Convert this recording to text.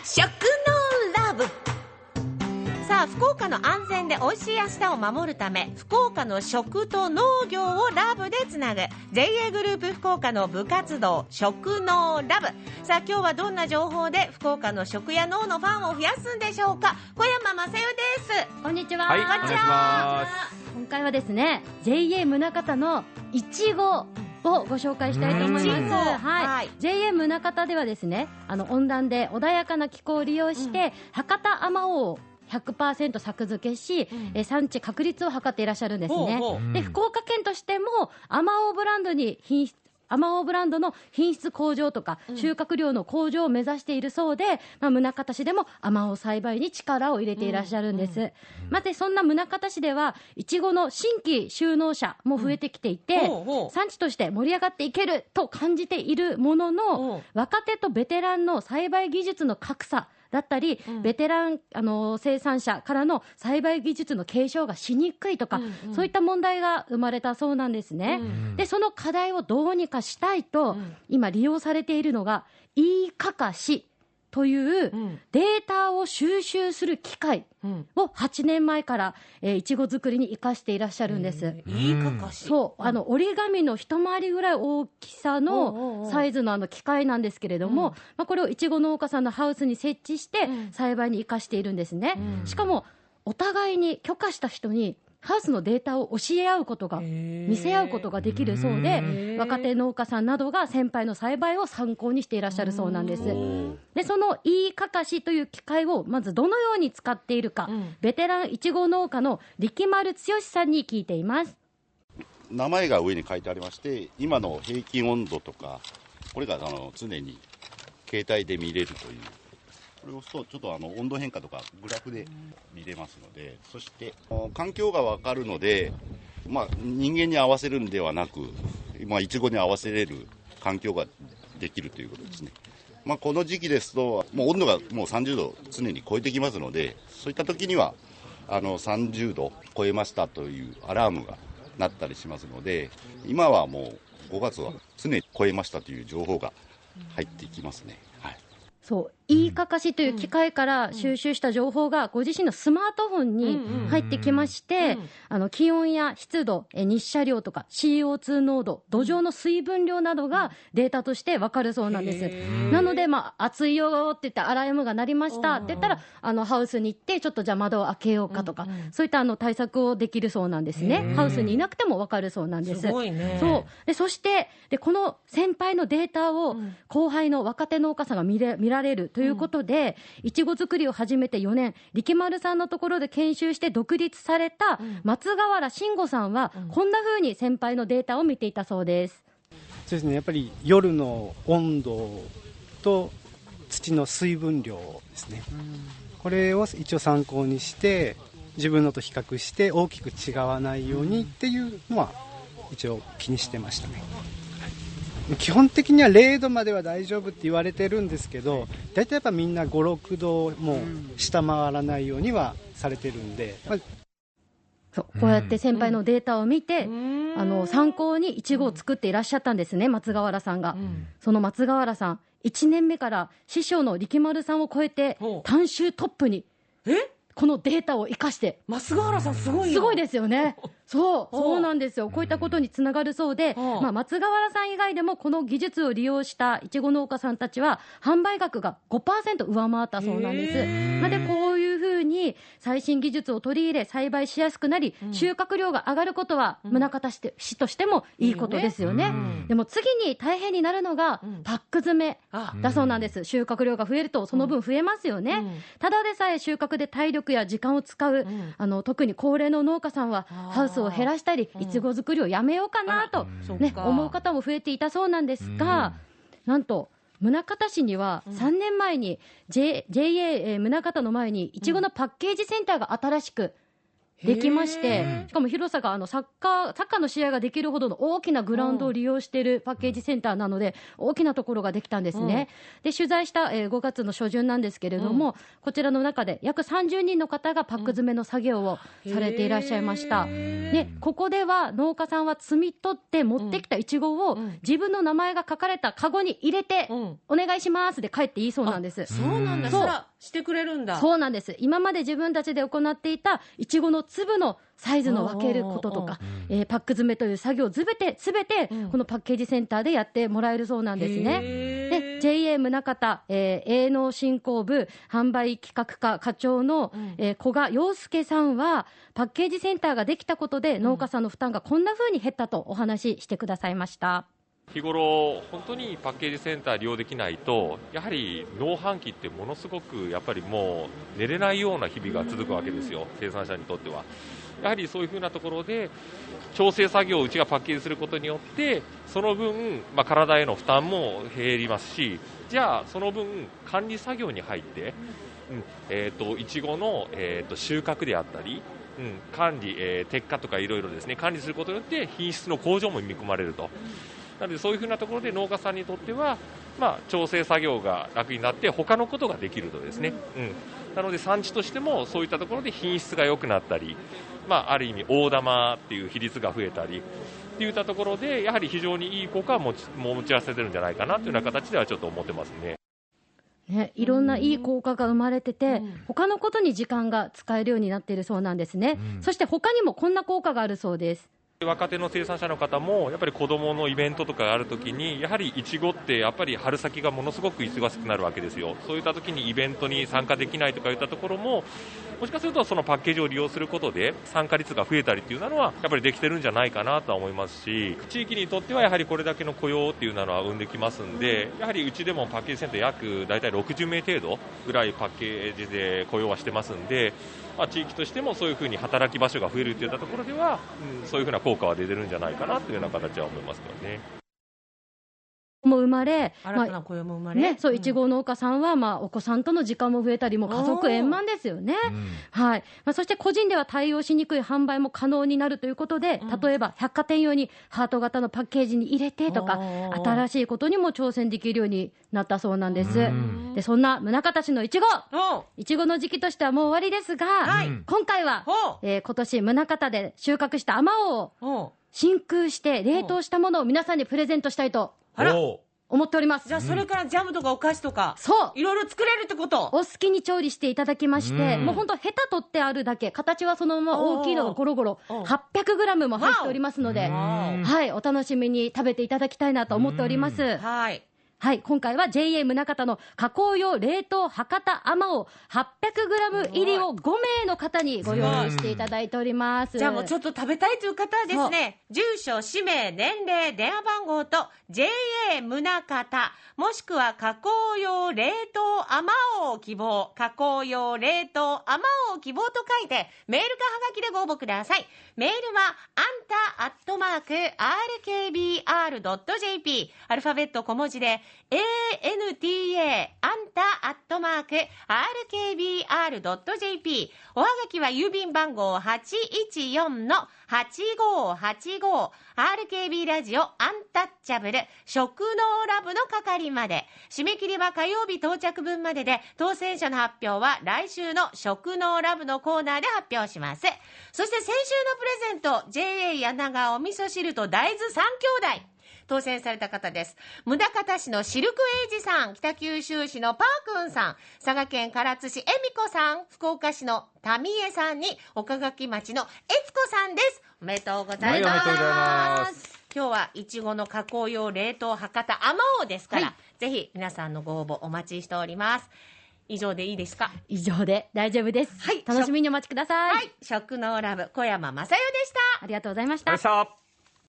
食のラブ。さあ、福岡の安全で美味しい明日を守るため、福岡の食と農業をラブでつなぐ JA グループ福岡の部活動食のラブ。さあ、今日はどんな情報で福岡の食や農のファンを増やすんでしょうか。小山正代です。 こんにちは。 はい、 こんにちは。 お願いします。 今回はですね、 JA 宗像のいちごをご紹介したいと思います。はい、JA 宗像ではですね、温暖で穏やかな気候を利用して、博多あまおうを100% 作付けし、産地確立を図っていらっしゃるんですね。で、福岡県としてもあまおうブランドの品質向上とか収穫量の向上を目指しているそうで、宗像市でもあまおう栽培に力を入れていらっしゃるんです。まずそんな宗像市ではいちごの新規就農者も増えてきていて、産地として盛り上がっていけると感じているものの、若手とベテランの栽培技術の格差だったり、ベテラン生産者からの栽培技術の継承がしにくいとか、そういった問題が生まれたそうなんですね。で、その課題をどうにかしたいと、今利用されているのがe-かかしというデータを収集する機械を8年前からいちご作りに生かしていらっしゃるんです。そう、折り紙の一回りぐらい大きさのサイズの機械なんですけれども、これをいちご農家さんのハウスに設置して栽培に生かしているんですね。しかもお互いに許可した人にハウスのデータを教え合うことが、見せ合うことができるそうで、若手農家さんなどが先輩の栽培を参考にしていらっしゃるそうなんです。で、そのe-かかしという機械をまずどのように使っているか、ベテランいちご農家の力丸剛さんに聞いています。 名前が上に書いてありまして、今の平均温度とか、これが常に携帯で見れるという。これを押すとちょっと温度変化とかグラフで見れますので、そして環境が分かるので、人間に合わせるんではなく、いちごに合わせれる環境ができるということですね。この時期ですともう温度がもう30度常に超えてきますので、そういった時には30度超えましたというアラームが鳴ったりしますので、今はもう5月は常に超えましたという情報が入ってきますね。 そう、e-かかしという機械から収集した情報がご自身のスマートフォンに入ってきまして、気温や湿度、日射量とか CO2 濃度、土壌の水分量などがデータとして分かるそうなんです。なので、暑いよって言ってアラームが鳴りましたって言ったら、ハウスに行ってちょっとじゃあ窓を開けようかとか、そういった対策をできるそうなんですね。ハウスにいなくても分かるそうなんです。 すごいね。 そうで、そしてこの先輩のデータを後輩の若手農家さんが見られるということで、いちご作りを始めて4年、力丸さんのところで研修して独立された松川原慎吾さんは、こんな風に先輩のデータを見ていたそうです。 そうですね、やっぱり夜の温度と土の水分量ですね、これを一応参考にして自分のと比較して大きく違わないようにっていうのは一応気にしてましたね。基本的には0度までは大丈夫って言われてるんですけど、大体やっぱみんな5、6度も下回らないようにはされてるんで、 そう、こうやって先輩のデータを見て、参考にイチゴを作っていらっしゃったんですね、松川原さんが。その松川原さん、1年目から師匠の力丸さんを超えて単周トップに、このデータを生かして。 松川原さんすごいよ。 すごいですよね。そうなんですよ。こういったことにつながるそうで、松川原さん以外でもこの技術を利用したいちご農家さんたちは販売額が 5% 上回ったそうなんです。で、こういうふうに最新技術を取り入れ栽培しやすくなり、収穫量が上がることは宗像市としてもいいことですよね。でも次に大変になるのがパック詰めだそうなんです。収穫量が増えるとその分増えますよね。ただでさえ収穫で体力や時間を使う、特に高齢の農家さんはハウスを減らしたり、いちご作りをやめようかなと、思う方も増えていたそうなんですが、なんと宗像市には3年前に JA 宗像の前にいちごのパッケージセンターが新しくできまして、しかも広さがサッカーの試合ができるほどの大きなグラウンドを利用しているパッケージセンターなので、大きなところができたんですね。で、取材した、5月の初旬なんですけれども、こちらの中で約30人の方がパック詰めの作業をされていらっしゃいました。で、ここでは農家さんは摘み取って持ってきたイチゴを自分の名前が書かれたカゴに入れて、お願いしますで帰っていいそうなんです。 そうなんだ。そうしてくれるんだ。 そうなんです。今まで自分たちで行っていたイチゴの粒のサイズの分けることとか、パック詰めという作業をすべてこのパッケージセンターでやってもらえるそうなんですね。で、JA 宗像、営農振興部販売企画課課長の、古賀陽介さんは、パッケージセンターができたことで農家さんの負担がこんな風に減ったとお話ししてくださいました。 日頃、本当にパッケージセンター利用できないと、やはり農繁期ってものすごくやっぱりもう寝れないような日々が続くわけですよ、生産者にとっては。やはりそういうふうなところで調整作業をうちがパッケージすることによってその分、体への負担も減りますし、じゃあその分管理作業に入って、いちごの、収穫であったり、管理、摘果とかいろいろですね管理することによって品質の向上も見込まれると。なのでそういうふうなところで農家さんにとっては、調整作業が楽になって他のことができるとですね、なので産地としてもそういったところで品質が良くなったり、ある意味大玉っていう比率が増えたりっていったところでやはり非常にいい効果を持ち合わせてるんじゃないかなというような形ではちょっと思ってますね。 いろんないい効果が生まれてて、他のことに時間が使えるようになっているそうなんですね。そして他にもこんな効果があるそうです。 若手の生産者の方もやっぱり子どものイベントとかがあるときにやはりいちごってやっぱり春先がものすごく忙しくなるわけですよ。そういったときにイベントに参加できないとかいったところももしかするとそのパッケージを利用することで参加率が増えたりっていうのはやっぱりできてるんじゃないかなとは思いますし、地域にとってはやはりこれだけの雇用っていうのは生んできますんで、やはりうちでもパッケージセンター約大体60名程度ぐらいパッケージで雇用はしてますんで、地域としてもそういうふうに働き場所が増えるといったところでは、そういうふうな効果は出てるんじゃないかなというような形は思いますけどね。 も生まれ、 新たな雇用も生まれ、 そういちご農家さんは、お子さんとの時間も増えたり、もう家族円満ですよね。はい。そして個人では対応しにくい販売も可能になるということで、例えば百貨店用にハート型のパッケージに入れてとか、新しいことにも挑戦できるようになったそうなんです。で、そんな宗像市のいちごの時期としてはもう終わりですが、今回は、今年宗像で収穫したあまおうを真空して冷凍したものを皆さんにプレゼントしたいと思っております。 じゃあそれからジャムとかお菓子とか、いろいろ作れるってこと。 お好きに調理していただきまして、もうほんとヘタ取ってあるだけ、形はそのまま大きいのがゴロゴロ 800g も入っておりますので、お楽しみに食べていただきたいなと思っております。はい、今回は JA 宗像の加工用冷凍博多あまおう 800g 入りを5名の方にご用意していただいております。 じゃあもうちょっと食べたいという方はですね、住所、氏名、年齢、電話番号と JA 宗像もしくは加工用冷凍あまおう希望、加工用冷凍あまおう希望と書いてメールかはがきでご応募ください。メールはanta@rkbr.jp アルファベット小文字でANTA アンタ@rkbr.jp おはがきは郵便番号 814-8585 RKB ラジオアンタッチャブル食農ラブの係まで。締め切りは火曜日到着分までで、当選者の発表は来週の食農ラブのコーナーで発表します。そして先週のプレゼント JA 柳川お味噌汁と大豆3兄弟当選された方です。宗像市のシルクエイジさん、北九州市のパーくんさん、佐賀県唐津市えみこさん、福岡市のタミエさんに岡垣町のえつこさんです。おめでとうございます。今日はいちごの加工用冷凍博多あまおうですから、ぜひ皆さんのご応募お待ちしております。以上でいいですか？ 以上で大丈夫です。楽しみにお待ちください。 食農ラブ小山正代でした。 ありがとうございました。